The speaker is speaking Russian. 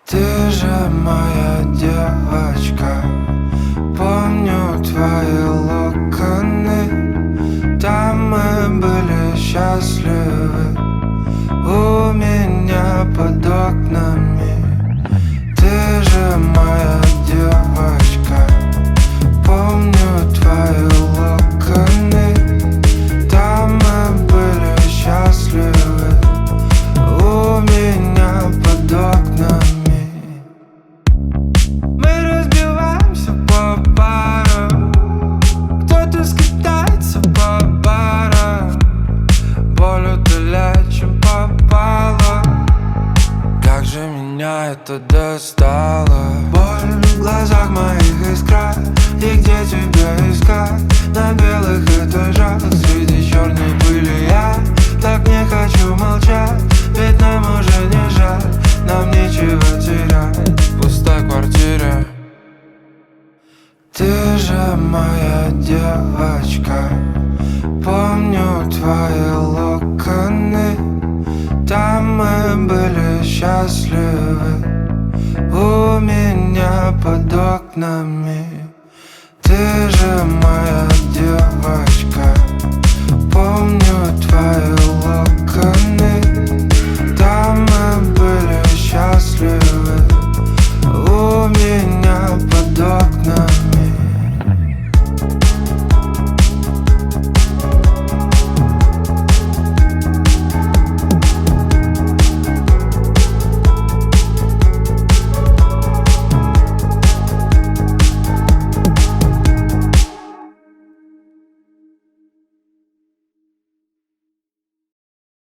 Ты же моя девочка, помню твои локоны. Там мы были счастливы, у меня под окнами. Ты же моя девочка, помню твои локоны. Там мы были счастливы, у меня под окнами. Мы разбиваемся по парам, кто-то скитается по барам. Боль утоляет, чем попало. Как же меня это достало. Боль в глазах моих искра, и где тебя искать? На белых этажах среди черной пыли я так не хочу молчать, ведь нам уже не жаль, нам нечего терять в пустой квартире. Ты же моя девочка, помню твои локоны. Там мы были счастливы, у меня под окнами. Ты же моя девочка, помню твои локоны.